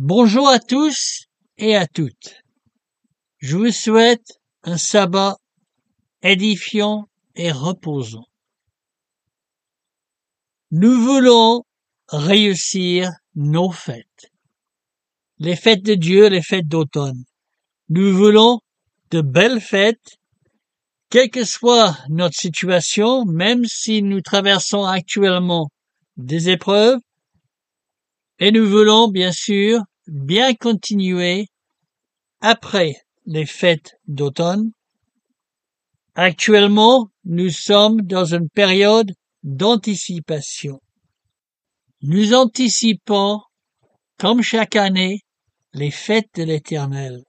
Bonjour à tous et à toutes. Je vous souhaite un sabbat édifiant et reposant. Nous voulons réussir nos fêtes. Les fêtes de Dieu, les fêtes d'automne. Nous voulons de belles fêtes, quelle que soit notre situation, même si nous traversons actuellement des épreuves, et nous voulons bien sûr bien continuer après les fêtes d'automne. Actuellement, nous sommes dans une période d'anticipation. Nous anticipons, comme chaque année, les fêtes de l'Éternel.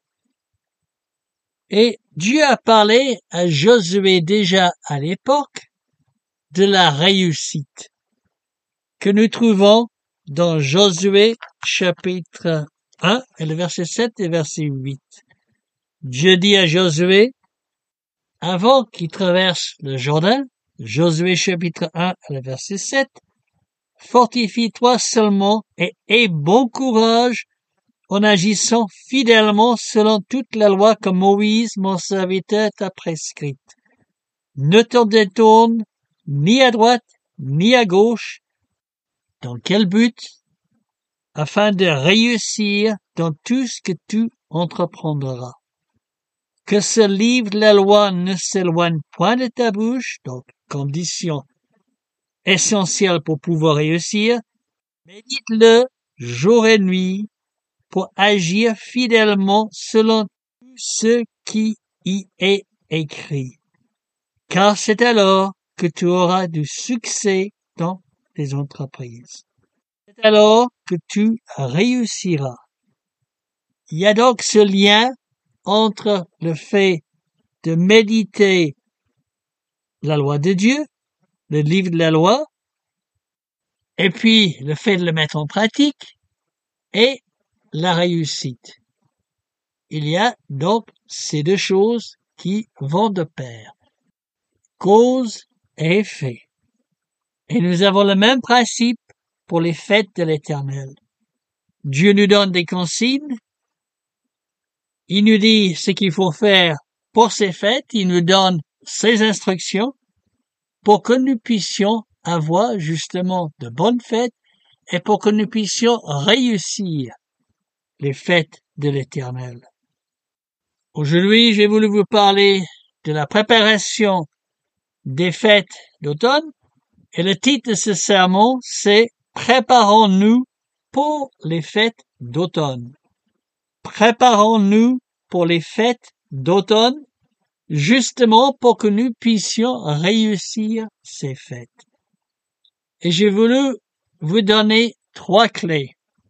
Et Dieu a parlé à Josué déjà à l'époque de la réussite que nous trouvons dans Josué chapitre 1 et le verset 7 et verset 8. Dieu dit à Josué, avant qu'il traverse le Jourdain, Josué chapitre 1 le verset 7, fortifie-toi seulement et aie bon courage en agissant fidèlement selon toute la loi que Moïse, mon serviteur, t'a prescrite. Ne te détourne ni à droite ni à gauche. Dans quel but? Afin de réussir dans tout ce que tu entreprendras. Que ce livre de la loi ne s'éloigne point de ta bouche, donc condition essentielle pour pouvoir réussir. Médite-le jour et nuit pour agir fidèlement selon tout ce qui y est écrit. Car c'est alors que tu auras du succès dans tes entreprises. C'est alors que tu réussiras. Il y a donc ce lien entre le fait de méditer la loi de Dieu, le livre de la loi, et puis le fait de le mettre en pratique, et la réussite. Il y a donc ces deux choses qui vont de pair. Cause et effet. Et nous avons le même principe pour les fêtes de l'Éternel. Dieu nous donne des consignes. Il nous dit ce qu'il faut faire pour ces fêtes. Il nous donne ses instructions pour que nous puissions avoir justement de bonnes fêtes et pour que nous puissions réussir les fêtes de l'Éternel. Aujourd'hui, j'ai voulu vous parler de la préparation des fêtes d'automne et le titre de ce sermon, c'est « Préparons-nous pour les fêtes d'automne ». Préparons-nous pour les fêtes d'automne, justement pour que nous puissions réussir ces fêtes. Et j'ai voulu vous donner trois clés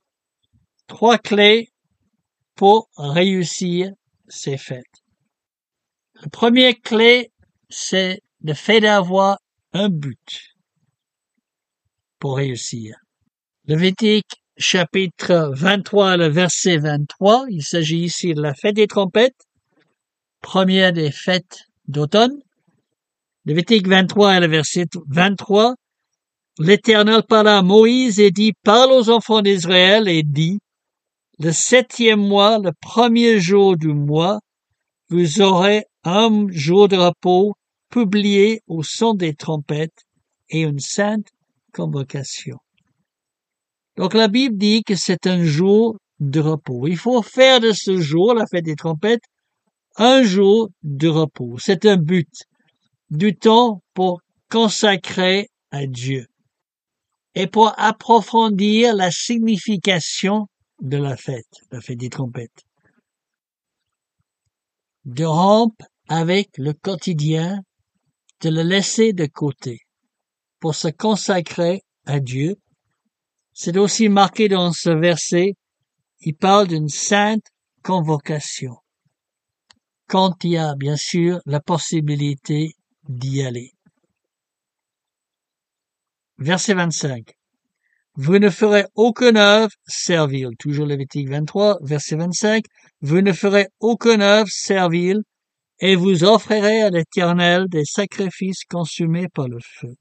pour réussir ces fêtes. La première clé, c'est le fait d'avoir un but pour réussir. Lévitique chapitre 23, le verset 23, il s'agit ici de la fête des trompettes, première des fêtes d'automne. Lévitique 23, le verset 23, l'Éternel parla à Moïse et dit, parle aux enfants d'Israël et dit, le 7e mois, le premier jour du mois, vous aurez un jour de repos publié au son des trompettes et une sainte convocation. Donc la Bible dit que c'est un jour de repos. Il faut faire de ce jour, la fête des trompettes, un jour de repos. C'est un but, du temps pour consacrer à Dieu et pour approfondir la signification de la fête des trompettes. De rompre avec le quotidien, de le laisser de côté pour se consacrer à Dieu. C'est aussi marqué dans ce verset, il parle d'une sainte convocation, quand il y a bien sûr la possibilité d'y aller. Verset 25. Vous ne ferez aucune œuvre servile. Toujours Lévitique 23, verset 25. Vous ne ferez aucune œuvre servile et vous offrirez à l'Éternel des sacrifices consumés par le feu.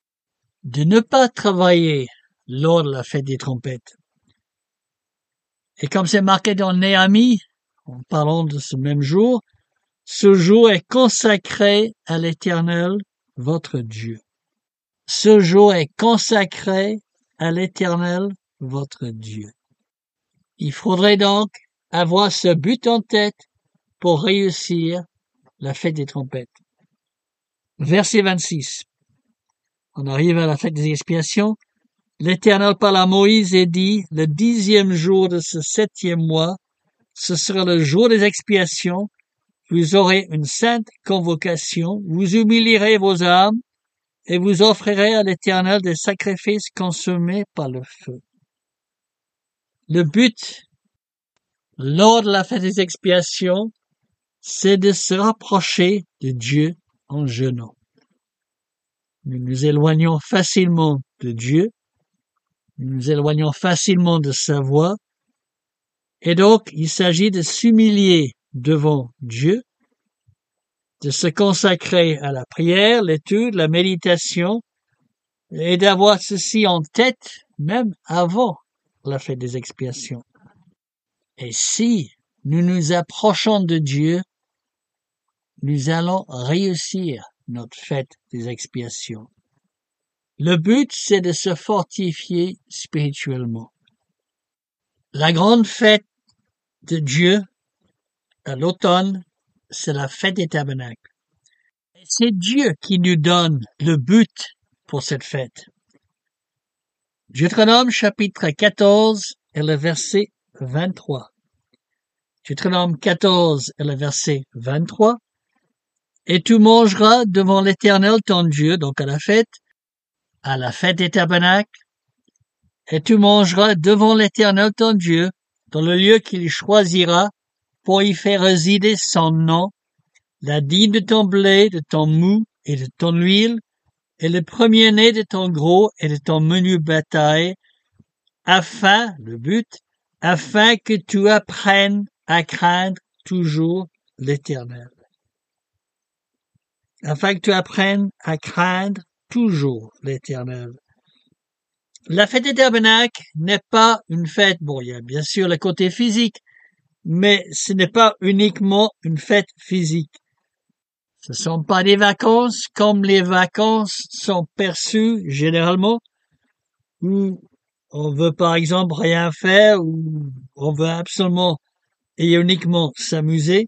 De ne pas travailler lors de la fête des trompettes. Et comme c'est marqué dans Néhémie, en parlant de ce même jour, ce jour est consacré à l'Éternel, votre Dieu. Ce jour est consacré à l'Éternel, votre Dieu. Il faudrait donc avoir ce but en tête pour réussir la fête des trompettes. Verset 26. On arrive à la fête des expiations. L'Éternel parle à Moïse et dit, le 10e jour de ce 7e mois, ce sera le jour des expiations. Vous aurez une sainte convocation, vous humilierez vos âmes et vous offrirez à l'Éternel des sacrifices consommés par le feu. Le but, lors de la fête des expiations, c'est de se rapprocher de Dieu en jeûnant. Nous nous éloignons facilement de Dieu, nous nous éloignons facilement de sa voix, et donc il s'agit de s'humilier devant Dieu, de se consacrer à la prière, l'étude, la méditation, et d'avoir ceci en tête même avant la fête des expiations. Et si nous nous approchons de Dieu, nous allons réussir notre fête des expiations. Le but, c'est de se fortifier spirituellement. La grande fête de Dieu à l'automne, c'est la fête des tabernacles. Et c'est Dieu qui nous donne le but pour cette fête. Deutéronome chapitre 14 et le verset 23. Deutéronome 14 et le verset 23. Et tu mangeras devant l'Éternel ton Dieu, donc à la fête des tabernacles, et tu mangeras devant l'Éternel ton Dieu, dans le lieu qu'il choisira pour y faire résider son nom, la dîme de ton blé, de ton mou et de ton huile, et le premier-né de ton gros et de ton menu bétail, afin que tu apprennes à craindre toujours l'Éternel. Afin que tu apprennes à craindre toujours l'Éternel. La fête des tabernacles n'est pas une fête, bon, il y a bien sûr le côté physique, mais ce n'est pas uniquement une fête physique. Ce ne sont pas des vacances comme les vacances sont perçues généralement, où on veut par exemple rien faire, ou on veut absolument et uniquement s'amuser.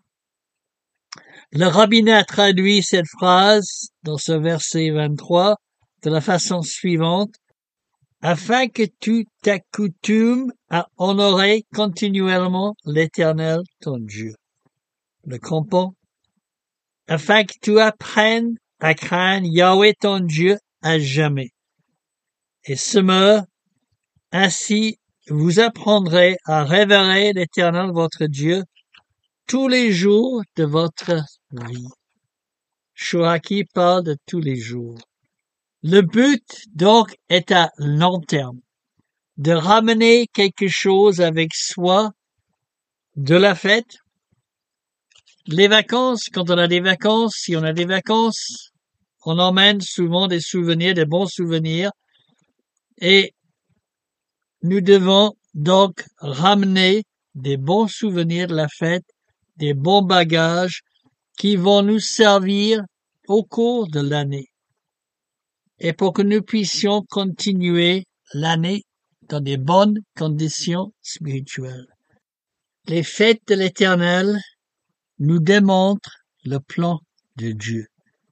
Le rabbinat traduit cette phrase dans ce verset 23 de la façon suivante. Afin que tu t'accoutumes à honorer continuellement l'Éternel ton Dieu. Le crampon. Afin que tu apprennes à craindre Yahweh ton Dieu à jamais. Et semeur, ainsi vous apprendrez à révérer l'Éternel votre Dieu tous les jours de votre vie. Choaki parle de tous les jours. Le but, donc, est à long terme, de ramener quelque chose avec soi de la fête. Les vacances, quand on a des vacances, si on a des vacances, on emmène souvent des souvenirs, des bons souvenirs, et nous devons donc ramener des bons souvenirs de la fête, des bons bagages qui vont nous servir au cours de l'année. Et pour que nous puissions continuer l'année dans des bonnes conditions spirituelles. Les fêtes de l'Éternel nous démontrent le plan de Dieu.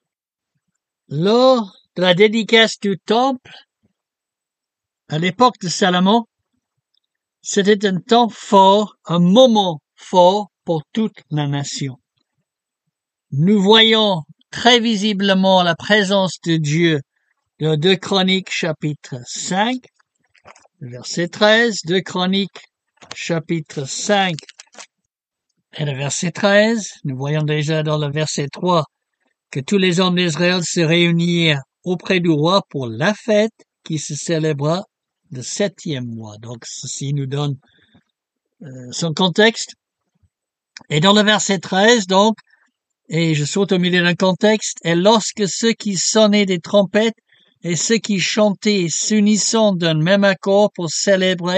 Lors de la dédicace du temple, à l'époque de Salomon, c'était un temps fort, un moment fort pour toute la nation. Nous voyons très visiblement la présence de Dieu dans 2 Chroniques chapitre 5, verset 13, 2 Chroniques chapitre 5 et le verset 13. Nous voyons déjà dans le verset 3 que tous les hommes d'Israël se réunirent auprès du roi pour la fête qui se célébra le 7e mois. Donc ceci nous donne son contexte. Et dans le verset 13, donc, et je saute au milieu d'un contexte, et lorsque ceux qui sonnaient des trompettes et ceux qui chantaient s'unissant d'un même accord pour célébrer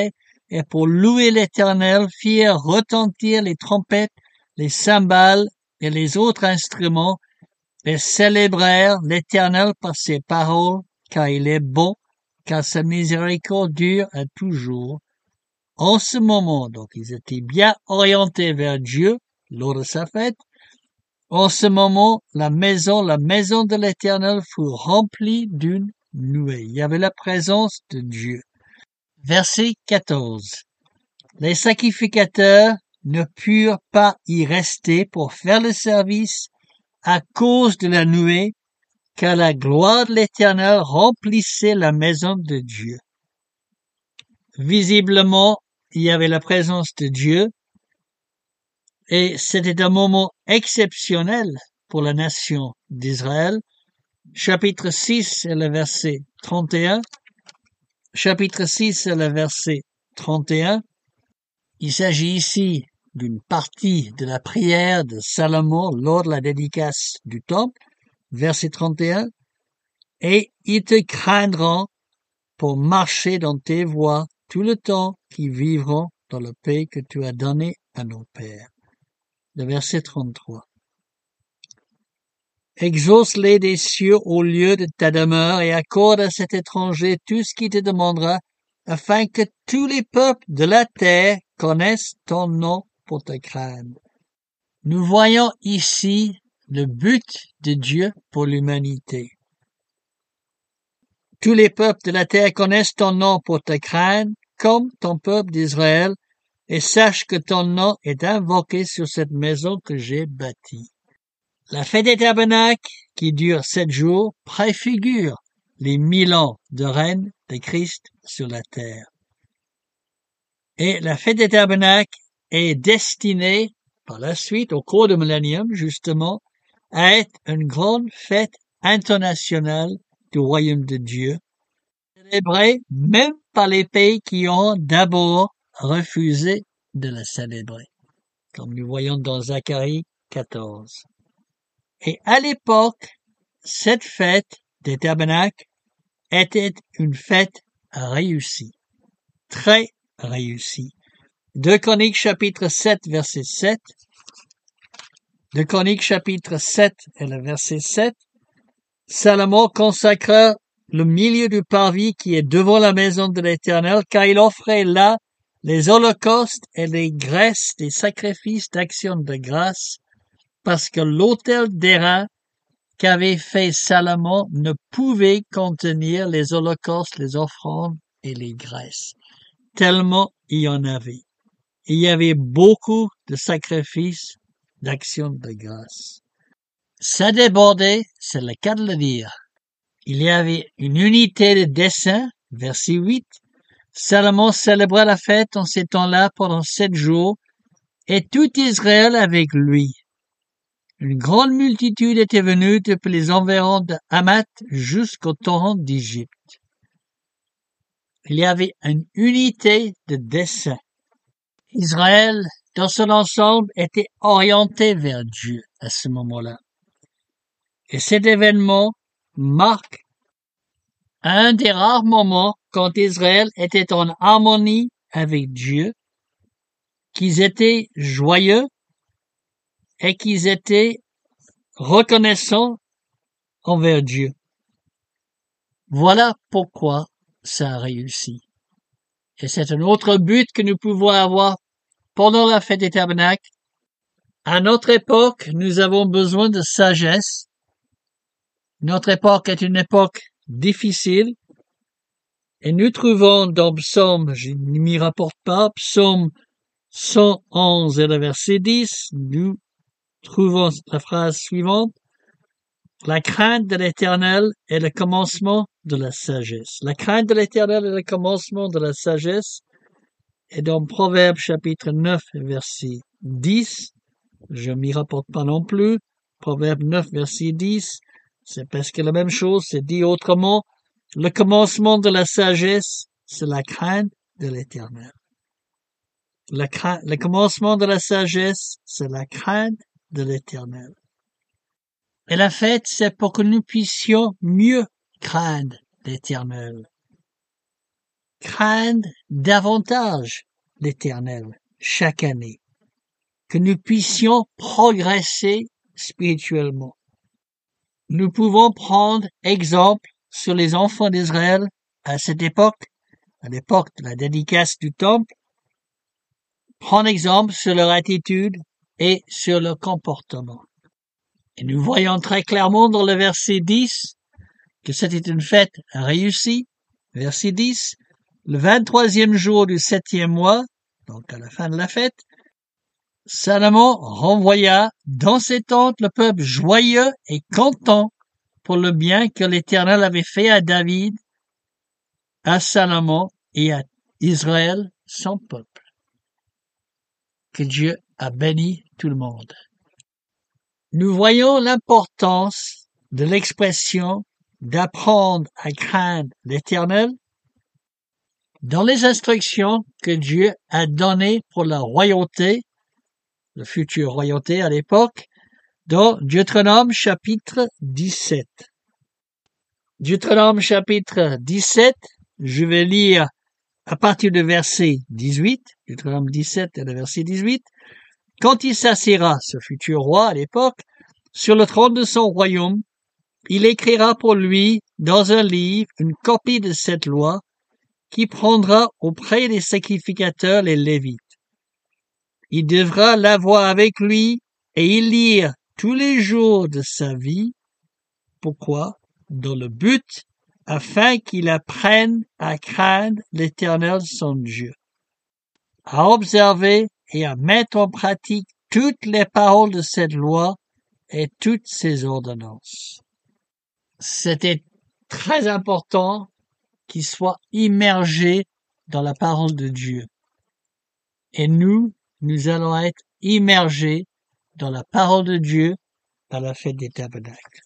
et pour louer l'Éternel firent retentir les trompettes, les cymbales et les autres instruments, et célébrèrent l'Éternel par ses paroles, car il est bon, car sa miséricorde dure à toujours. En ce moment, donc, ils étaient bien orientés vers Dieu lors de sa fête. En ce moment, la maison de l'Éternel fut remplie d'une nuée. Il y avait la présence de Dieu. Verset 14. Les sacrificateurs ne purent pas y rester pour faire le service à cause de la nuée, car la gloire de l'Éternel remplissait la maison de Dieu. Visiblement, il y avait la présence de Dieu, et c'était un moment exceptionnel pour la nation d'Israël. Chapitre 6 et le verset 31. Chapitre 6 et le verset 31. Il s'agit ici d'une partie de la prière de Salomon lors de la dédicace du temple. Verset 31. Et ils te craindront pour marcher dans tes voies tout le temps qu'ils vivront dans le pays que tu as donné à nos pères. Le verset 33. Exauce-les des cieux au lieu de ta demeure et accorde à cet étranger tout ce qu'il te demandera, afin que tous les peuples de la terre connaissent ton nom pour te craindre. Nous voyons ici le but de Dieu pour l'humanité. Tous les peuples de la terre connaissent ton nom pour te craindre, comme ton peuple d'Israël, et sache que ton nom est invoqué sur cette maison que j'ai bâtie. La fête des tabernacles, qui dure 7 jours, préfigure les 1000 ans de règne de Christ sur la terre. Et la fête des tabernacles est destinée, par la suite, au cours du millénium, justement, à être une grande fête internationale du royaume de Dieu, célébrée même par les pays qui ont d'abord refusé de la célébrer, comme nous voyons dans Zacharie 14. Et à l'époque, cette fête des tabernacles était une fête réussie, très réussie. 2 Chroniques chapitre 7 verset 7. 2 Chroniques chapitre 7 et le verset 7. Salomon consacra le milieu du parvis qui est devant la maison de l'Éternel, car il offrait là les holocaustes et les graisses des sacrifices d'action de grâce, parce que l'autel d'airain qu'avait fait Salomon ne pouvait contenir les holocaustes, les offrandes et les graisses, tellement il y en avait. Il y avait beaucoup de sacrifices d'action de grâce. Ça débordait, c'est le cas de le dire. Il y avait une unité de dessein, verset 8. Salomon célébra la fête en ces temps-là pendant 7 jours, et tout Israël avec lui. Une grande multitude était venue depuis les environs de Hamath jusqu'au torrent d'Égypte. Il y avait une unité de dessein. Israël, dans son ensemble, était orienté vers Dieu à ce moment-là. Et cet événement marque un des rares moments quand Israël était en harmonie avec Dieu, qu'ils étaient joyeux et qu'ils étaient reconnaissants envers Dieu. Voilà pourquoi ça a réussi. Et c'est un autre but que nous pouvons avoir pendant la fête des tabernacles. À notre époque, nous avons besoin de sagesse. Notre époque est une époque difficile. Et nous trouvons dans Psaume, je ne m'y rapporte pas, Psaume 111 et le verset 10, nous trouvons la phrase suivante. La crainte de l'Éternel est le commencement de la sagesse. La crainte de l'Éternel est le commencement de la sagesse. Et dans Proverbes chapitre 9 verset 10, je m'y rapporte pas non plus, Proverbe 9 verset 10, c'est presque la même chose, c'est dit autrement, le commencement de la sagesse, c'est la crainte de l'Éternel. Le commencement de la sagesse, c'est la crainte de l'Éternel. Et la fête, c'est pour que nous puissions mieux craindre l'Éternel. craindre davantage l'Éternel chaque année, que nous puissions progresser spirituellement. Nous pouvons prendre exemple sur les enfants d'Israël à cette époque, à l'époque de la dédicace du temple, prendre exemple sur leur attitude et sur leur comportement. Et nous voyons très clairement dans le verset 10 que c'était une fête réussie. Verset 10, le 23e jour du 7e mois, donc à la fin de la fête, Salomon renvoya dans ses tentes le peuple joyeux et content pour le bien que l'Éternel avait fait à David, à Salomon et à Israël, son peuple. Que Dieu a béni tout le monde. Nous voyons l'importance de l'expression d'apprendre à craindre l'Éternel dans les instructions que Dieu a données pour la royauté, la future royauté à l'époque, dans Deutéronome chapitre 17. Deutéronome chapitre 17, je vais lire à partir du verset 18, Deutéronome 17 et le verset 18. Quand il s'assiera, ce futur roi à l'époque, sur le trône de son royaume, il écrira pour lui dans un livre une copie de cette loi qui prendra auprès des sacrificateurs les Lévites. Il devra l'avoir avec lui et y lire tous les jours de sa vie. Pourquoi? Dans le but afin qu'il apprenne à craindre l'Éternel son Dieu, à observer et à mettre en pratique toutes les paroles de cette loi et toutes ses ordonnances. C'était très important qu'il soit immergé dans la parole de Dieu. Et nous allons être immergés dans la parole de Dieu à la fête des tabernacles.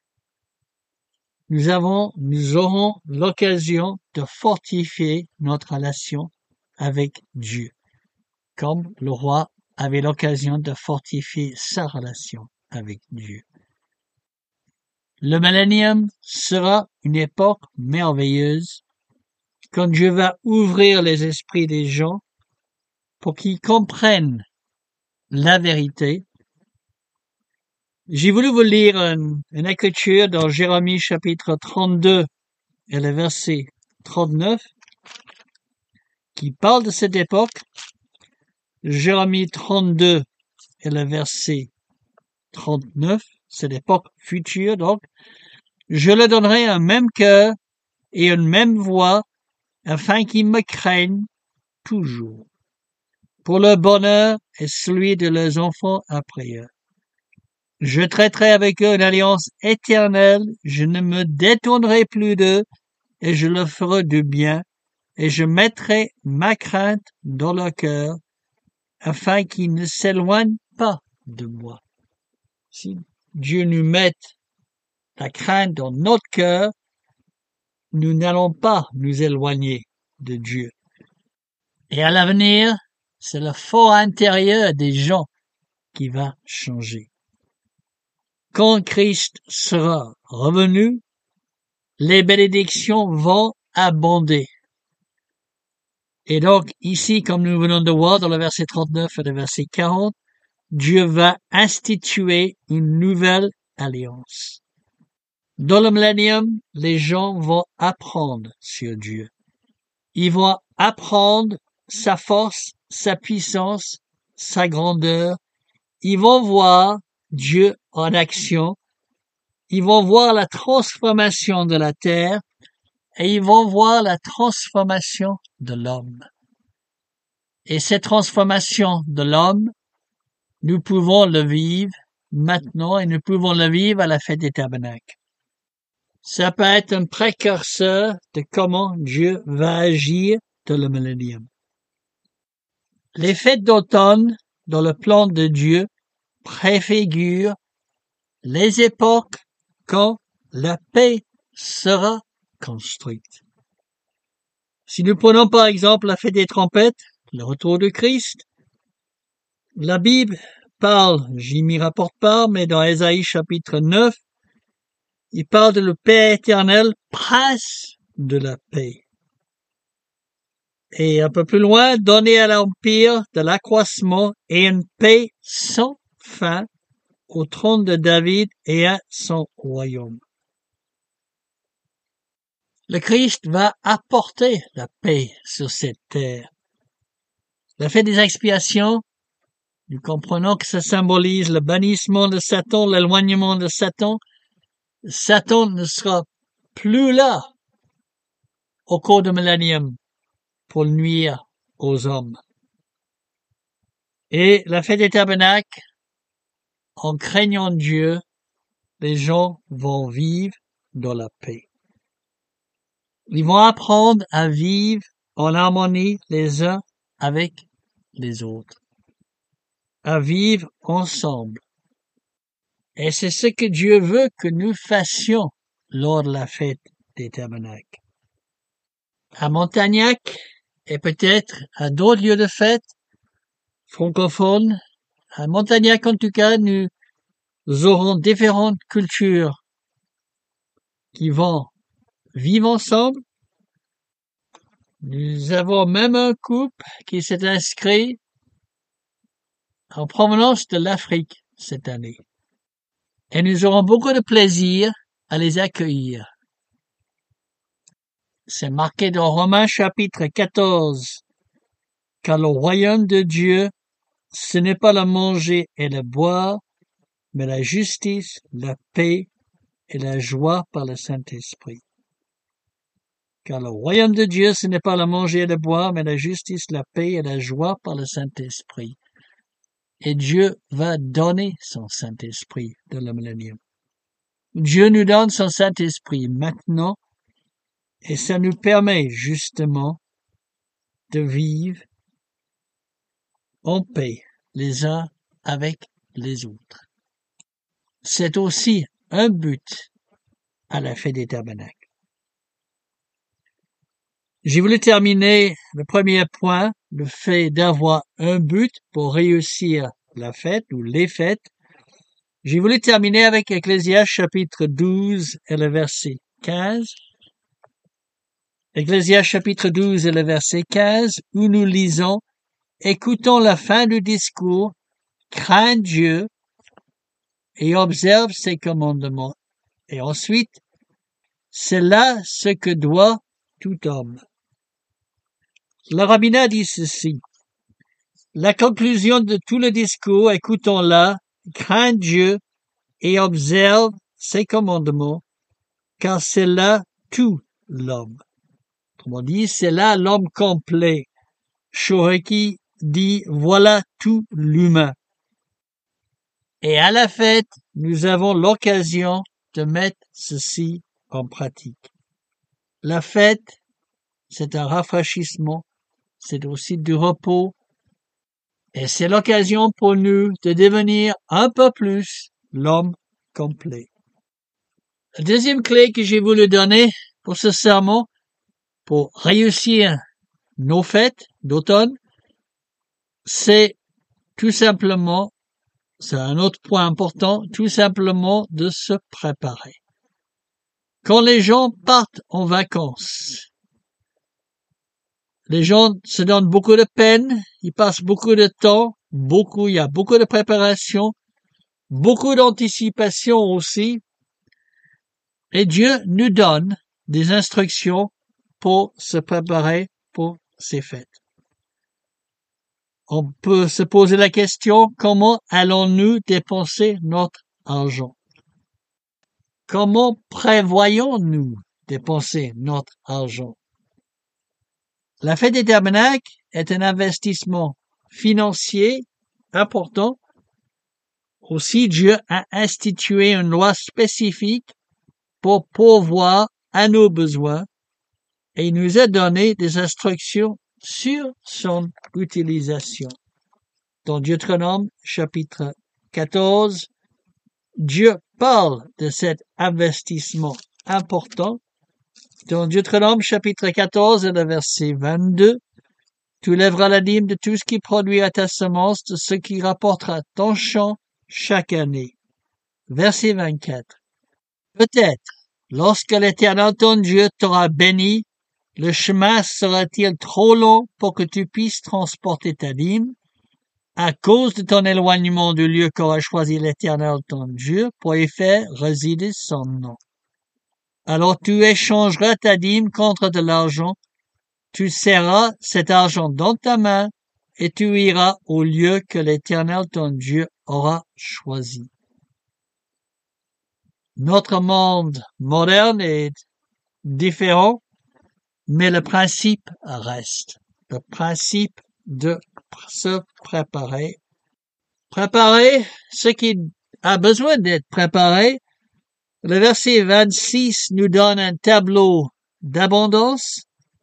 Nous aurons l'occasion de fortifier notre relation avec Dieu, comme le roi avait l'occasion de fortifier sa relation avec Dieu. Le millénium sera une époque merveilleuse quand Dieu va ouvrir les esprits des gens pour qu'ils comprennent la vérité. J'ai voulu vous lire une écriture dans Jérémie chapitre 32 et le verset 39 qui parle de cette époque. Jérémie 32 et le verset 39, c'est l'époque future donc. Je leur donnerai un même cœur et une même voix afin qu'ils me craignent toujours, pour leur bonheur et celui de leurs enfants après eux. Je traiterai avec eux une alliance éternelle, je ne me détournerai plus d'eux, et je leur ferai du bien, et je mettrai ma crainte dans leur cœur, afin qu'ils ne s'éloignent pas de moi. Si Dieu nous met la crainte dans notre cœur, nous n'allons pas nous éloigner de Dieu. Et à l'avenir, c'est le fort intérieur des gens qui va changer. Quand Christ sera revenu, les bénédictions vont abonder. Et donc, ici, comme nous venons de voir dans le verset 39 et le verset 40, Dieu va instituer une nouvelle alliance. Dans le millénium, les gens vont apprendre sur Dieu. Ils vont apprendre sa force, sa puissance, sa grandeur. Ils vont voir Dieu en action. Ils vont voir la transformation de la terre et ils vont voir la transformation de l'homme. Et cette transformation de l'homme, nous pouvons le vivre maintenant et nous pouvons le vivre à la fête des tabernacles. Ça peut être un précurseur de comment Dieu va agir dans le millénium. Les fêtes d'automne, dans le plan de Dieu, préfigurent les époques quand la paix sera construite. Si nous prenons par exemple la fête des trompettes, le retour de Christ, la Bible parle, j'y m'y rapporte pas, mais dans Ésaïe chapitre 9, il parle de la paix éternelle, prince de la paix. Et un peu plus loin, donner à l'Empire de l'accroissement et une paix sans fin au trône de David et à son royaume. Le Christ va apporter la paix sur cette terre. Le fait des expiations, nous comprenons que ça symbolise le bannissement de Satan, l'éloignement de Satan. Satan ne sera plus là au cours du millénium pour nuire aux hommes. Et la fête des tabernacles, en craignant Dieu, les gens vont vivre dans la paix. Ils vont apprendre à vivre en harmonie les uns avec les autres, à vivre ensemble. Et c'est ce que Dieu veut que nous fassions lors de la fête des tabernacles. À Montagnac et peut-être à d'autres lieux de fête francophones, à Montagnac en tout cas, nous aurons différentes cultures qui vont vivre ensemble. Nous avons même un couple qui s'est inscrit en provenance de l'Afrique cette année. Et nous aurons beaucoup de plaisir à les accueillir. C'est marqué dans Romains chapitre 14, car le royaume de Dieu, ce n'est pas le manger et le boire, mais la justice, la paix et la joie par le Saint-Esprit. Car le royaume de Dieu, ce n'est pas le manger et le boire, mais la justice, la paix et la joie par le Saint-Esprit. Et Dieu va donner son Saint-Esprit dans le millénium. Dieu nous donne son Saint-Esprit maintenant, et ça nous permet justement de vivre en paix les uns avec les autres. C'est aussi un but à la fête des tabernacles. J'ai voulu terminer le premier point, le fait d'avoir un but pour réussir la fête ou les fêtes. J'ai voulu terminer avec Ecclésiaste chapitre 12 et le verset 15. Ecclésiaste chapitre 12 et le verset 15, où nous lisons « Écoutons la fin du discours, crains Dieu et observe ses commandements. » Et ensuite, « C'est là ce que doit tout homme. » Le rabbinat dit ceci. La conclusion de tout le discours, écoutons-la, crains Dieu et observe ses commandements, car c'est là tout l'homme. Autrement dit, c'est là l'homme complet. Shoreki dit, voilà tout l'humain. Et à la fête, nous avons l'occasion de mettre ceci en pratique. La fête, c'est un rafraîchissement, c'est aussi du repos, et c'est l'occasion pour nous de devenir un peu plus l'homme complet. La deuxième clé que j'ai voulu donner pour ce sermon, pour réussir nos fêtes d'automne, c'est tout simplement, c'est un autre point important, tout simplement de se préparer. Quand les gens partent en vacances, les gens se donnent beaucoup de peine, ils passent beaucoup de temps, il y a beaucoup de préparation, beaucoup d'anticipation aussi. Et Dieu nous donne des instructions pour se préparer pour ces fêtes. On peut se poser la question, comment allons-nous dépenser notre argent? Comment prévoyons-nous dépenser notre argent? La fête des tabernacles est un investissement financier important. Aussi, Dieu a institué une loi spécifique pour pourvoir à nos besoins et il nous a donné des instructions sur son utilisation. Dans Deutéronome chapitre 14, Dieu parle de cet investissement important. Dans Deutéronome chapitre 14 et le verset 22, tu lèveras la dîme de tout ce qui produira ta semence, de ce qui rapportera ton champ chaque année. Verset 24. Peut-être, lorsque l'Éternel ton Dieu t'aura béni, Le chemin sera-t-il trop long pour que tu puisses transporter ta dîme à cause de ton éloignement du lieu qu'aura choisi l'Éternel ton Dieu pour y faire résider son nom? Alors tu échangeras ta dîme contre de l'argent, tu serras cet argent dans ta main et tu iras au lieu que l'Éternel ton Dieu aura choisi. Notre monde moderne est différent, mais le principe reste. Le principe de se préparer. Préparer ce qui a besoin d'être préparé. Le verset 26 nous donne un tableau d'abondance.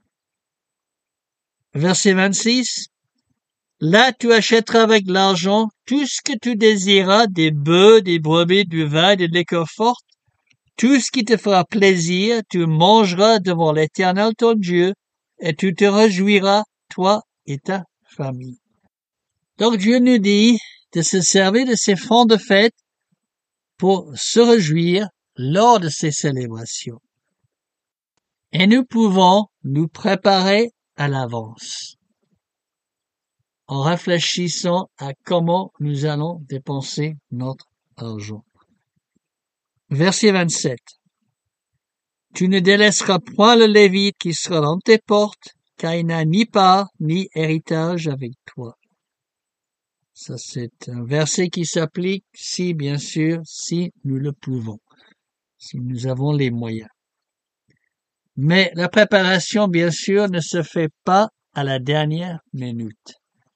Verset 26. Là, tu achèteras avec l'argent tout ce que tu désiras, des bœufs, des brebis, du vin, des liqueurs fortes. Tout ce qui te fera plaisir, tu mangeras devant l'Éternel ton Dieu, et tu te réjouiras, toi et ta famille. Donc Dieu nous dit de se servir de ces fonds de fête pour se réjouir lors de ces célébrations. Et nous pouvons nous préparer à l'avance en réfléchissant à comment nous allons dépenser notre argent. Verset 27. Tu ne délaisseras point le Lévite qui sera dans tes portes, car il n'a ni part ni héritage avec toi. Ça, c'est un verset qui s'applique si, bien sûr, si nous le pouvons, si nous avons les moyens. Mais la préparation, bien sûr, ne se fait pas à la dernière minute.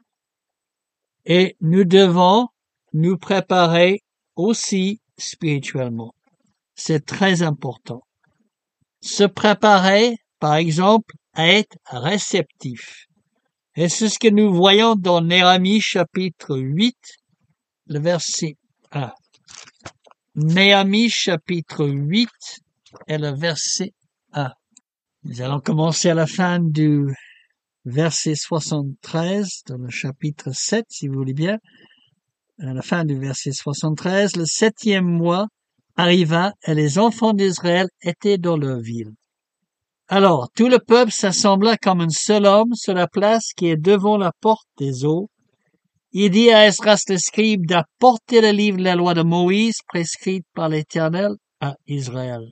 Et nous devons nous préparer aussi spirituellement. C'est très important. Se préparer, par exemple, à être réceptif. Et c'est ce que nous voyons dans Néhémie chapitre 8, le verset 1. Néhémie chapitre 8 et le verset 1. Nous allons commencer à la fin du verset 73 dans le chapitre 7, si vous voulez bien. À la fin du verset 73, le 7e mois arriva et les enfants d'Israël étaient dans leur ville. Alors, tout le peuple s'assembla comme un seul homme sur la place qui est devant la porte des eaux. Il dit à Esdras le scribe d'apporter le livre de la loi de Moïse prescrite par l'Éternel à Israël.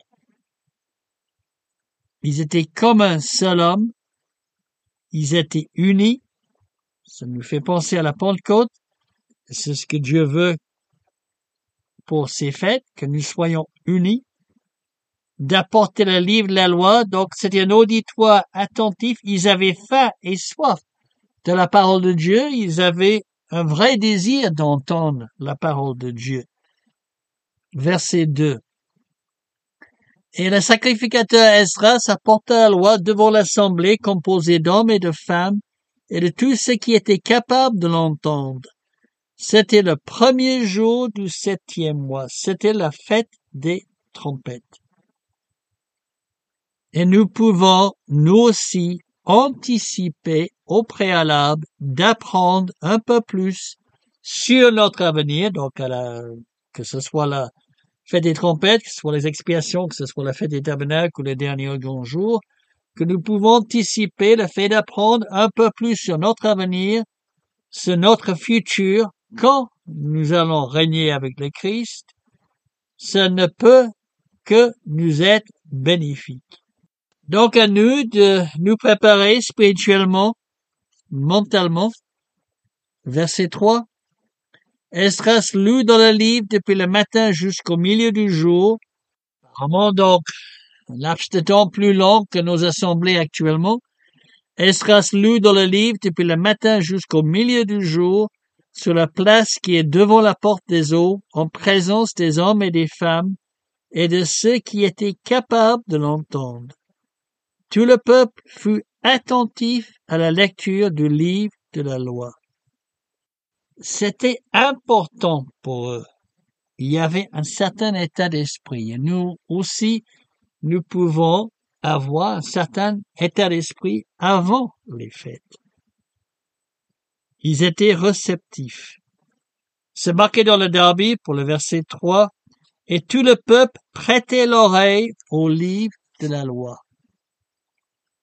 Ils étaient comme un seul homme. Ils étaient unis. Ça nous fait penser à la Pentecôte. C'est ce que Dieu veut pour ces fêtes, que nous soyons unis. D'apporter le livre de la loi. Donc, c'était un auditoire attentif. Ils avaient faim et soif de la parole de Dieu. Ils avaient un vrai désir d'entendre la parole de Dieu. Verset 2. Et le sacrificateur Esdras apporta la loi devant l'assemblée composée d'hommes et de femmes et de tous ceux qui étaient capables de l'entendre. C'était le premier jour du 7e mois. C'était la fête des trompettes. Et nous pouvons, nous aussi, anticiper au préalable d'apprendre un peu plus sur notre avenir, donc que ce soit la fête des trompettes, que ce soit les expiations, que ce soit la fête des tabernacles ou les derniers grands jours, que nous pouvons anticiper le fait d'apprendre un peu plus sur notre avenir, sur notre futur, quand nous allons régner avec le Christ. Ça ne peut que nous être bénéfique. Donc à nous de nous préparer spirituellement, mentalement. Verset 3. Esdras lut dans le livre depuis le matin jusqu'au milieu du jour. Vraiment donc un laps de temps plus long que nos assemblées actuellement. Esdras lut dans le livre depuis le matin jusqu'au milieu du jour, sur la place qui est devant la porte des eaux, en présence des hommes et des femmes, et de ceux qui étaient capables de l'entendre. Tout le peuple fut attentif à la lecture du livre de la loi. C'était important pour eux. Il y avait un certain état d'esprit. Et nous aussi, nous pouvons avoir un certain état d'esprit avant les fêtes. Ils étaient réceptifs. C'est marqué dans le Derby pour le verset 3. Et tout le peuple prêtait l'oreille au livre de la loi.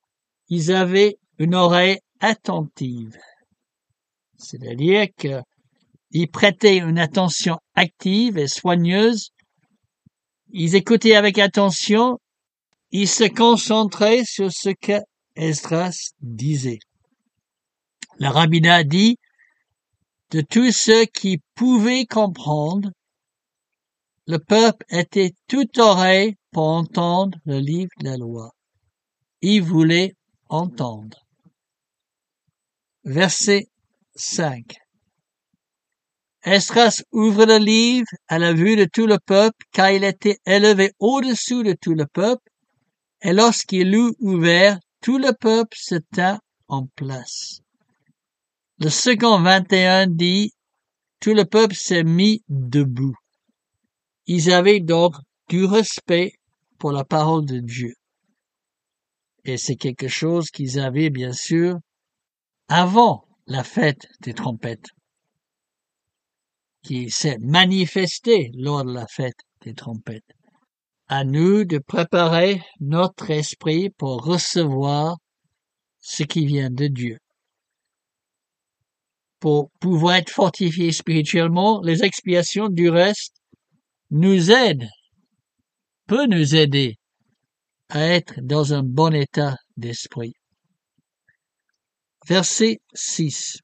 ils avaient une oreille attentive. C'est-à-dire qu'ils prêtaient une attention active et soigneuse. Ils écoutaient avec attention. Ils se concentraient sur ce que Esdras disait. Le rabbinat dit, de tous ceux qui pouvaient comprendre, le peuple était tout oreille pour entendre le livre de la loi. Il voulait entendre. Verset 5. Esdras ouvre le livre à la vue de tout le peuple, car il était élevé au-dessous de tout le peuple, et lorsqu'il eut ouvert, tout le peuple se tint en place. Le second 21 dit, tout le peuple s'est mis debout. Ils avaient donc du respect pour la parole de Dieu. Et c'est quelque chose qu'ils avaient bien sûr avant la fête des trompettes, qui s'est manifestée lors de la fête des trompettes. À nous de préparer notre esprit pour recevoir ce qui vient de Dieu. Pour pouvoir être fortifiés spirituellement, les expiations du reste peut nous aider à être dans un bon état d'esprit. Verset 6.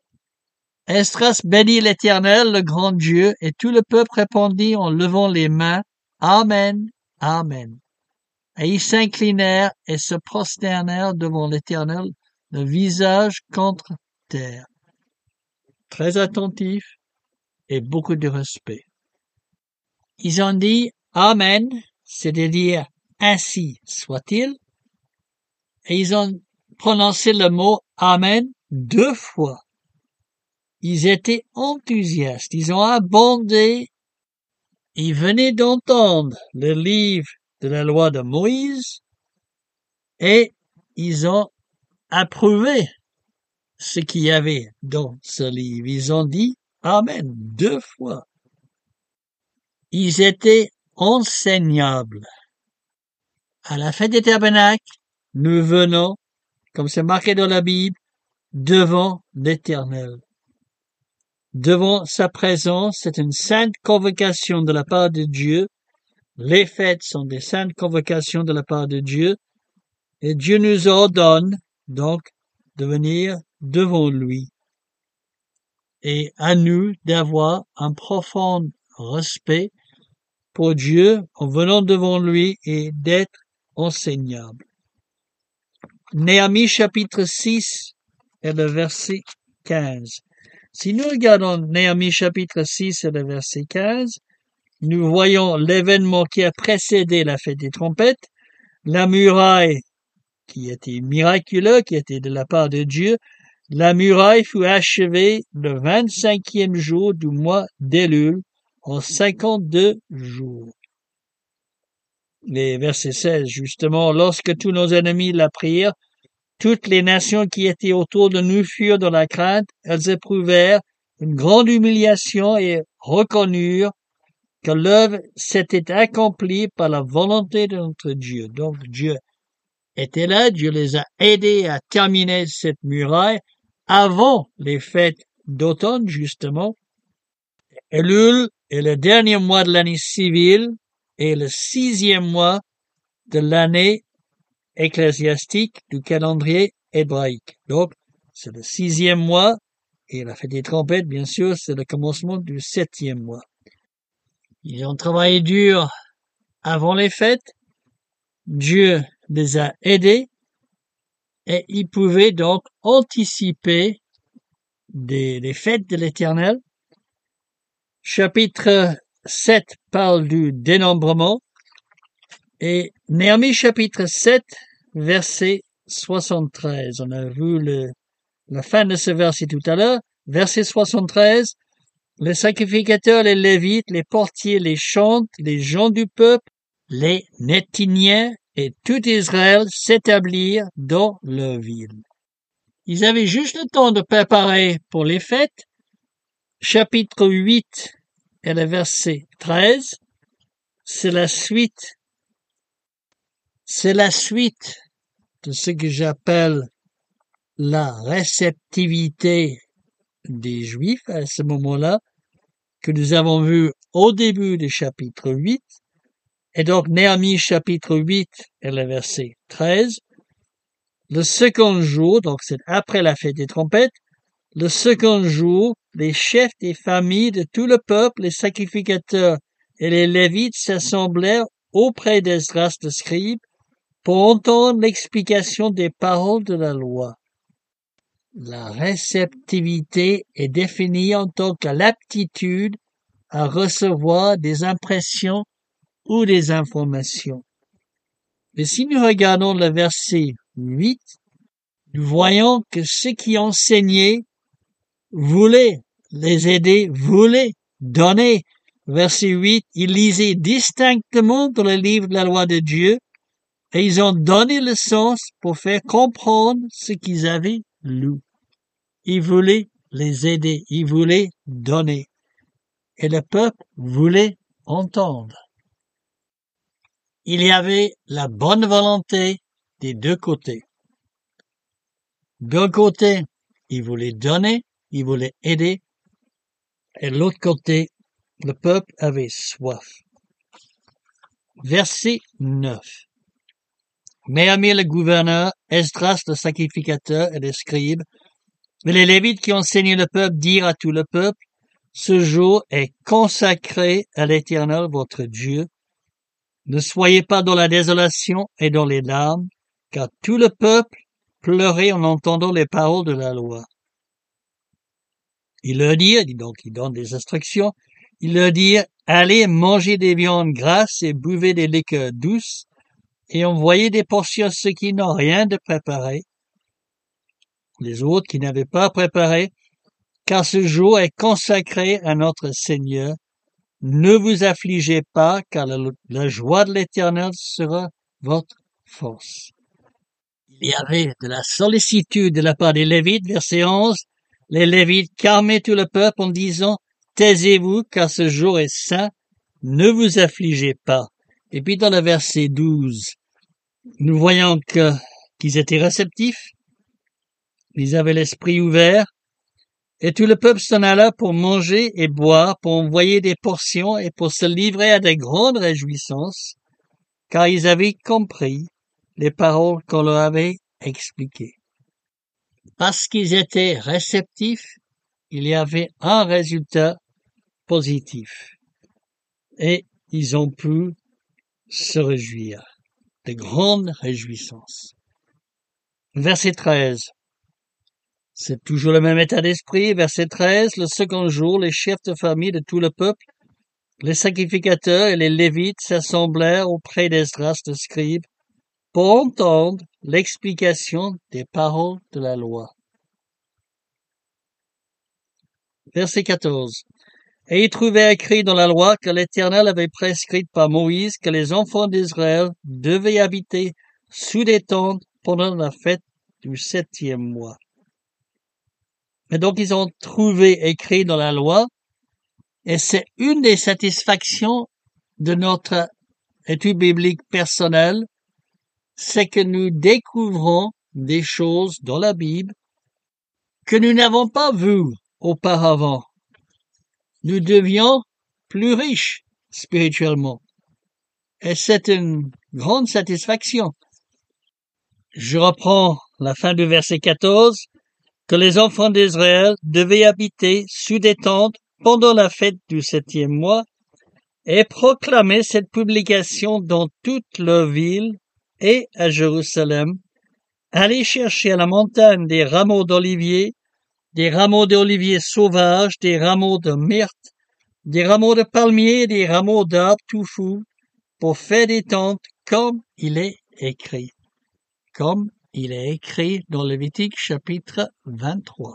Esdras bénit l'Éternel, le grand Dieu, et tout le peuple répondit en levant les mains, Amen, Amen. Et ils s'inclinèrent et se prosternèrent devant l'Éternel, le visage contre terre. Très attentif et beaucoup de respect. Ils ont dit Amen, c'est-à-dire ainsi soit-il, et ils ont prononcé le mot Amen 2 fois. Ils étaient enthousiastes, ils ont abondé, ils venaient d'entendre le livre de la loi de Moïse et ils ont approuvé ce qu'il y avait dans ce livre. Ils ont dit Amen 2 fois. Ils étaient enseignables. À la fête des tabernacles, nous venons, comme c'est marqué dans la Bible, devant l'Éternel. Devant sa présence, c'est une sainte convocation de la part de Dieu. Les fêtes sont des saintes convocations de la part de Dieu. Et Dieu nous ordonne, donc, de venir devant lui. Et à nous d'avoir un profond respect pour Dieu en venant devant lui et d'être enseignables. Néhémie chapitre 6 et le verset 15. Si nous regardons Néhémie chapitre 6 et le verset 15, nous voyons l'événement qui a précédé la fête des trompettes, la muraille qui était miraculeux, qui était de la part de Dieu. La muraille fut achevée le 25e jour du mois d'Élul en 52 jours. Les versets 16, justement, lorsque tous nos ennemis la prirent, toutes les nations qui étaient autour de nous furent dans la crainte, elles éprouvèrent une grande humiliation et reconnurent que l'œuvre s'était accomplie par la volonté de notre Dieu. Donc Dieu était là, Dieu les a aidés à terminer cette muraille avant les fêtes d'automne, justement. Elul est le dernier mois de l'année civile et le 6e mois de l'année ecclésiastique du calendrier hébraïque. Donc, c'est le 6e mois, et la fête des trompettes, bien sûr, c'est le commencement du 7e mois. Ils ont travaillé dur avant les fêtes. Dieu les a aidés et ils pouvaient donc anticiper des fêtes de l'Éternel. Chapitre 7 parle du dénombrement. Et Néhémie chapitre 7, verset 73. On a vu la fin de ce verset tout à l'heure. Verset 73. Les sacrificateurs, les lévites, les portiers, les chantres, les gens du peuple, les Néthiniens et tout Israël s'établirent dans leur ville. Ils avaient juste le temps de préparer pour les fêtes. Chapitre 8 et le verset 13. C'est la suite de ce que j'appelle la réceptivité des Juifs à ce moment-là, que nous avons vu au début du chapitre 8, et donc Néhémie chapitre 8 et le verset 13. Le second jour, donc c'est après la fête des trompettes, le second jour, les chefs des familles de tout le peuple, les sacrificateurs et les Lévites s'assemblèrent auprès d'Esdras le scribe pour entendre l'explication des paroles de la loi. La réceptivité est définie en tant que l'aptitude à recevoir des impressions ou des informations. Mais si nous regardons le verset 8, nous voyons que ceux qui enseignaient voulaient les aider, voulaient donner. Verset 8, ils lisaient distinctement dans le livre de la loi de Dieu et ils ont donné le sens pour faire comprendre ce qu'ils avaient lu. Ils voulaient les aider, ils voulaient donner. Et le peuple voulait entendre. Il y avait la bonne volonté des deux côtés. D'un côté, ils voulaient donner, ils voulaient aider, et de l'autre côté, le peuple avait soif. Verset 9. Néhémie le gouverneur, Esdras le sacrificateur et les scribes, et les Lévites qui enseignaient le peuple dirent à tout le peuple, ce jour est consacré à l'Éternel votre Dieu. Ne soyez pas dans la désolation et dans les larmes, car tout le peuple pleurait en entendant les paroles de la loi. Il leur dit, donc il donne des instructions, il leur dit, allez manger des viandes grasses et buvez des liqueurs douces, et envoyez des portions à ceux qui n'ont rien de préparé, les autres qui n'avaient pas préparé, car ce jour est consacré à notre Seigneur. Ne vous affligez pas, car la joie de l'Éternel sera votre force. Il y avait de la sollicitude de la part des Lévites, verset 11. Les Lévites calmaient tout le peuple en disant, taisez-vous, car ce jour est saint, ne vous affligez pas. Et puis dans le verset 12, nous voyons qu'ils étaient réceptifs, ils avaient l'esprit ouvert, et tout le peuple s'en alla pour manger et boire, pour envoyer des portions et pour se livrer à de grandes réjouissances, car ils avaient compris les paroles qu'on leur avait expliquées. Parce qu'ils étaient réceptifs, il y avait un résultat positif. Et ils ont pu se réjouir, de grandes réjouissances. Verset 13. C'est toujours le même état d'esprit. Verset 13, le second jour, les chefs de famille de tout le peuple, les sacrificateurs et les Lévites s'assemblèrent auprès d'Esdras le scribe pour entendre l'explication des paroles de la loi. Verset 14. Et ils trouvaient écrit dans la loi que l'Éternel avait prescrit par Moïse que les enfants d'Israël devaient habiter sous des tentes pendant la fête du 7e mois. Et donc, ils ont trouvé écrit dans la loi, et c'est une des satisfactions de notre étude biblique personnelle, c'est que nous découvrons des choses dans la Bible que nous n'avons pas vues auparavant. Nous devions plus riches spirituellement. Et c'est une grande satisfaction. Je reprends la fin du verset 14. Que les enfants d'Israël devaient habiter sous des tentes pendant la fête du 7e mois et proclamer cette publication dans toute leur ville et à Jérusalem. Aller chercher à la montagne des rameaux d'olivier sauvages, des rameaux de myrte, des rameaux de palmier, des rameaux d'arbres touffus, pour faire des tentes comme il est écrit. Comme il est écrit dans Lévitique chapitre 23.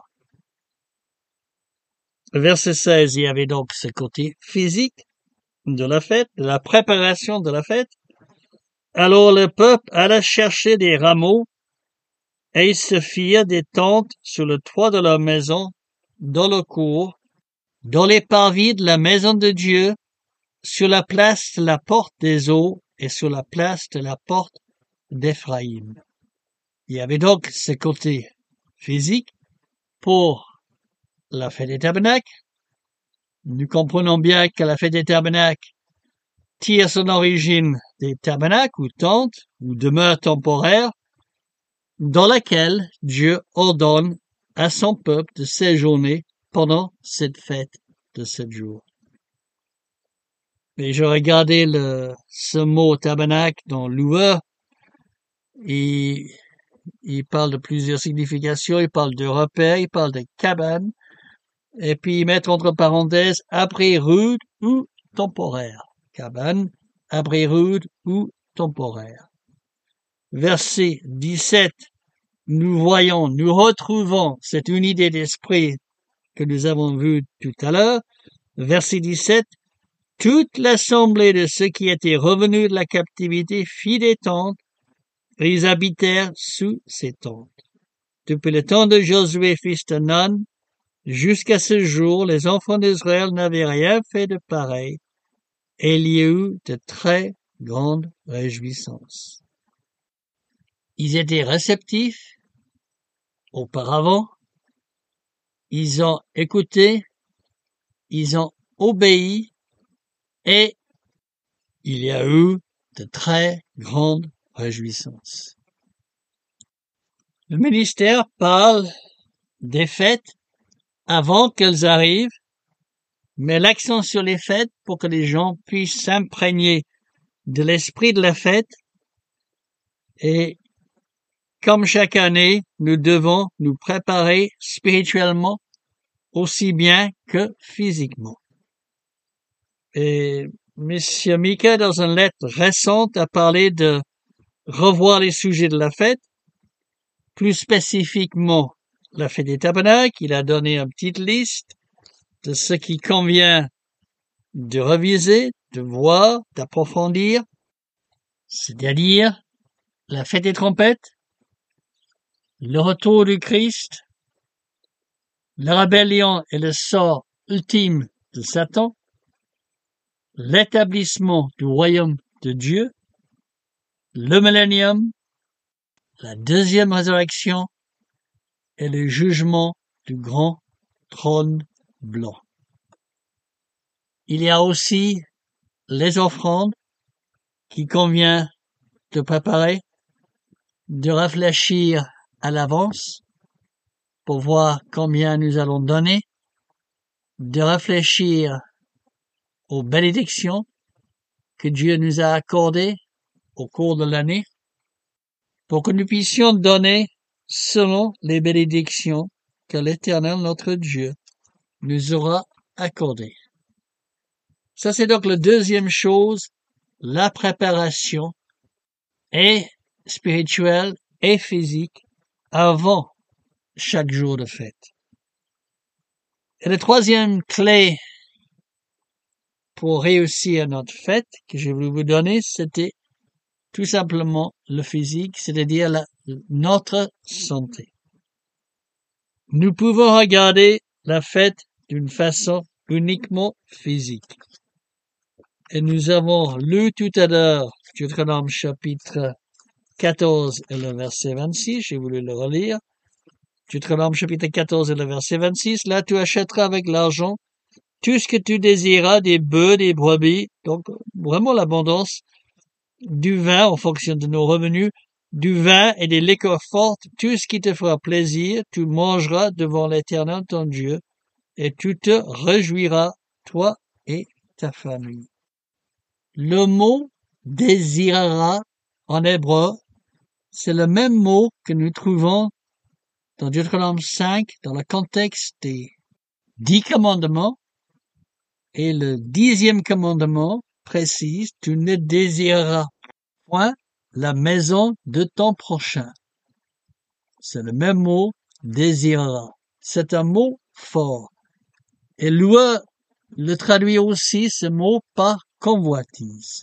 Verset 16, il y avait donc ce côté physique de la fête, de la préparation de la fête. Alors le peuple alla chercher des rameaux et ils se firent des tentes sur le toit de leur maison, dans le cour, dans les parvis de la maison de Dieu, sur la place de la porte des eaux et sur la place de la porte d'Éphraïm. Il y avait donc ce côté physique pour la fête des tabernacles. Nous comprenons bien que la fête des tabernacles tire son origine des tabernacles ou tentes ou demeures temporaires dans laquelle Dieu ordonne à son peuple de séjourner pendant cette fête de 7 jours. Mais je regardais ce mot tabernacle dans Loueur et il parle de plusieurs significations, il parle de repère, il parle de cabane, et puis mettre entre parenthèses abri rude ou temporaire. Cabane, abri rude ou temporaire. Verset 17, nous retrouvons cette unité d'esprit que nous avons vue tout à l'heure. Verset 17, toute l'assemblée de ceux qui étaient revenus de la captivité fit des tentes, et ils habitèrent sous ces tentes. Depuis le temps de Josué, fils de Nun, jusqu'à ce jour, les enfants d'Israël n'avaient rien fait de pareil, et il y a eu de très grandes réjouissances. Ils étaient réceptifs auparavant, ils ont écouté, ils ont obéi, et il y a eu de très grandes réjouissances. Le ministère parle des fêtes avant qu'elles arrivent, met l'accent sur les fêtes pour que les gens puissent s'imprégner de l'esprit de la fête. Et comme chaque année, nous devons nous préparer spirituellement aussi bien que physiquement. Et M. Mika, dans une lettre récente, a parlé de revoir les sujets de la fête, plus spécifiquement la fête des tabernacles. Il a donné une petite liste de ce qui convient de reviser, de voir, d'approfondir, c'est-à-dire la fête des trompettes, le retour du Christ, la rébellion et le sort ultime de Satan, l'établissement du royaume de Dieu, le millénium, la deuxième résurrection et le jugement du grand trône blanc. Il y a aussi les offrandes qu'il convient de préparer, de réfléchir à l'avance pour voir combien nous allons donner, de réfléchir aux bénédictions que Dieu nous a accordées au cours de l'année, pour que nous puissions donner selon les bénédictions que l'Éternel, notre Dieu, nous aura accordées. Ça, c'est donc la deuxième chose, la préparation est spirituelle et physique avant chaque jour de fête. Et la troisième clé pour réussir notre fête que je voulais vous donner, c'était tout simplement le physique, c'est-à-dire notre santé. Nous pouvons regarder la fête d'une façon uniquement physique. Et nous avons lu tout à l'heure Deutéronome chapitre 14 et le verset 26, j'ai voulu le relire. Deutéronome chapitre 14 et le verset 26, là tu achèteras avec l'argent tout ce que tu désiras, des bœufs, des brebis, donc vraiment l'abondance, du vin en fonction de nos revenus, du vin et des liqueurs fortes, tout ce qui te fera plaisir, tu mangeras devant l'Éternel ton Dieu, et tu te réjouiras, toi et ta famille. Le mot désirera en hébreu, c'est le même mot que nous trouvons dans Deutéronome 5, dans le contexte des 10 commandements, et le 10e commandement précise, tu ne désireras point la maison de ton prochain. C'est le même mot, désirera. C'est un mot fort. Et Loueur le traduit aussi ce mot par convoitise.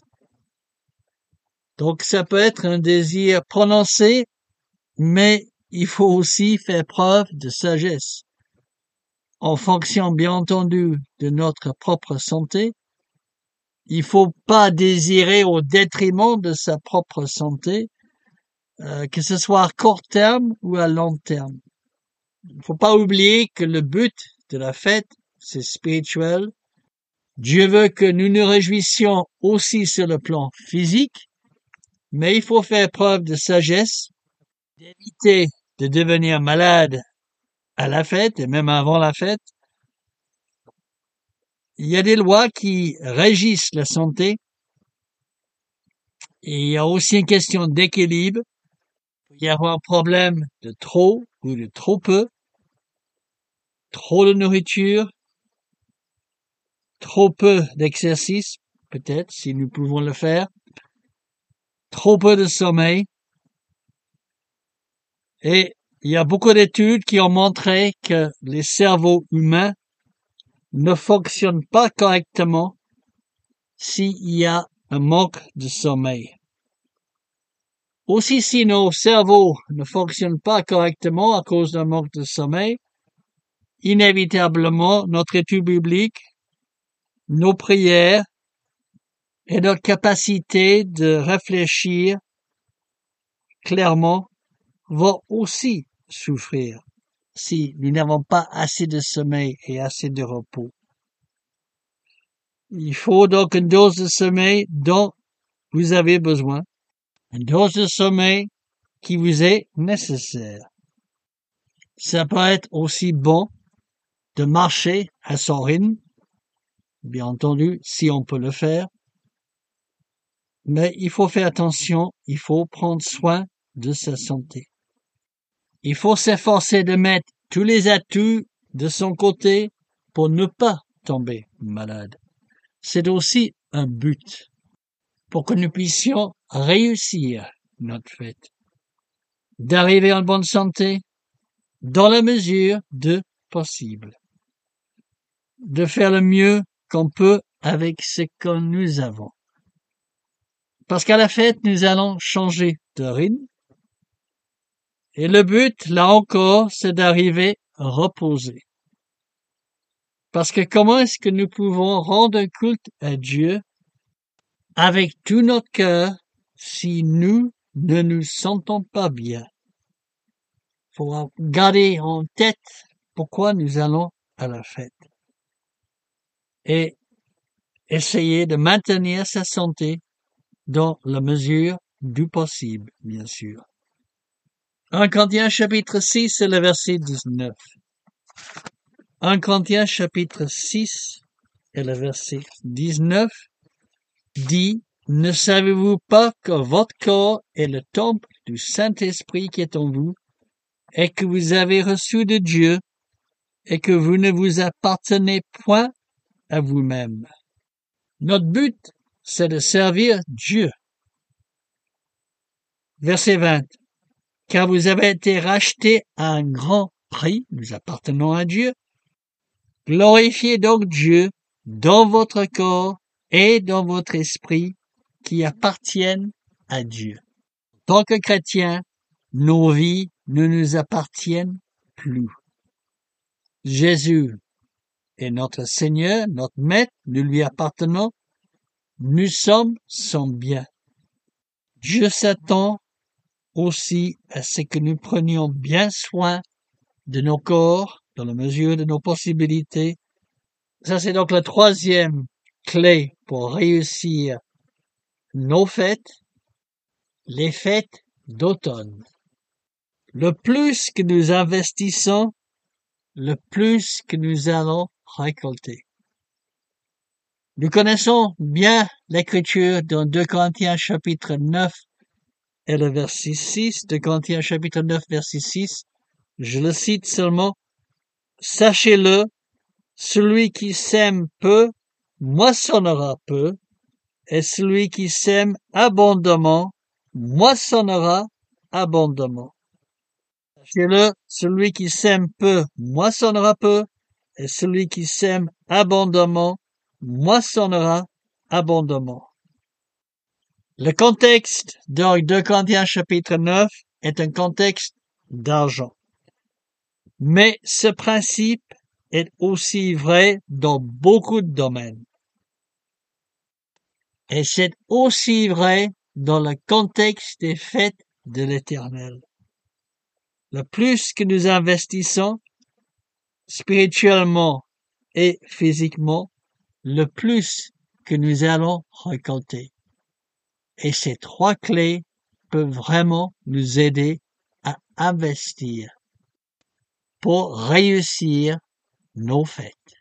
Donc ça peut être un désir prononcé, mais il faut aussi faire preuve de sagesse. En fonction, bien entendu, de notre propre santé, il faut pas désirer au détriment de sa propre santé, que ce soit à court terme ou à long terme. Il ne faut pas oublier que le but de la fête, c'est spirituel. Dieu veut que nous nous réjouissions aussi sur le plan physique, mais il faut faire preuve de sagesse, d'éviter de devenir malade à la fête et même avant la fête. Il y a des lois qui régissent la santé et il y a aussi une question d'équilibre. Il peut y avoir un problème de trop ou de trop peu, trop de nourriture, trop peu d'exercice, peut-être, si nous pouvons le faire, trop peu de sommeil. Et il y a beaucoup d'études qui ont montré que les cerveaux humains ne fonctionnent pas correctement s'il y a un manque de sommeil. Aussi, si nos cerveaux ne fonctionnent pas correctement à cause d'un manque de sommeil, inévitablement, notre étude biblique, nos prières et notre capacité de réfléchir clairement vont aussi souffrir si nous n'avons pas assez de sommeil et assez de repos. Il faut donc une dose de sommeil dont vous avez besoin, une dose de sommeil qui vous est nécessaire. Ça peut être aussi bon de marcher à son rythme, bien entendu, si on peut le faire, mais il faut faire attention, il faut prendre soin de sa santé. Il faut s'efforcer de mettre tous les atouts de son côté pour ne pas tomber malade. C'est aussi un but pour que nous puissions réussir notre fête, d'arriver en bonne santé dans la mesure de possible, de faire le mieux qu'on peut avec ce que nous avons. Parce qu'à la fête, nous allons changer de rythme. Et le but, là encore, c'est d'arriver reposé. Parce que comment est-ce que nous pouvons rendre un culte à Dieu avec tout notre cœur si nous ne nous sentons pas bien? Faut garder en tête pourquoi nous allons à la fête. Et essayer de maintenir sa santé dans la mesure du possible, bien sûr. 1 Corinthiens chapitre 6 et le verset 19. 1 Corinthiens chapitre 6 et le verset 19 dit: Ne savez-vous pas que votre corps est le temple du Saint-Esprit qui est en vous, et que vous avez reçu de Dieu, et que vous ne vous appartenez point à vous-même? Notre but, c'est de servir Dieu. Verset 20. Car vous avez été rachetés à un grand prix, nous appartenons à Dieu. Glorifiez donc Dieu dans votre corps et dans votre esprit qui appartiennent à Dieu. En tant que chrétiens, nos vies ne nous appartiennent plus. Jésus est notre Seigneur, notre Maître, nous lui appartenons. Nous sommes son bien. Dieu s'attend aussi à ce que nous prenions bien soin de nos corps dans la mesure de nos possibilités. Ça, c'est donc la troisième clé pour réussir nos fêtes, les fêtes d'automne. Le plus que nous investissons, le plus que nous allons récolter. Nous connaissons bien l'écriture dans 2 Corinthiens chapitre 9 et le verset 6. 2 Corinthiens chapitre 9 verset 6. Je le cite seulement. Sachez-le, celui qui sème peu, moissonnera peu, et celui qui sème abondamment, moissonnera abondamment. Sachez-le, celui qui sème peu, moissonnera peu, et celui qui sème abondamment, moissonnera abondamment. Le contexte de 2 Corinthiens chapitre 9 est un contexte d'argent. Mais ce principe est aussi vrai dans beaucoup de domaines. Et c'est aussi vrai dans le contexte des fêtes de l'Éternel. Le plus que nous investissons spirituellement et physiquement, le plus que nous allons récolter. Et ces trois clés peuvent vraiment nous aider à investir pour réussir nos fêtes.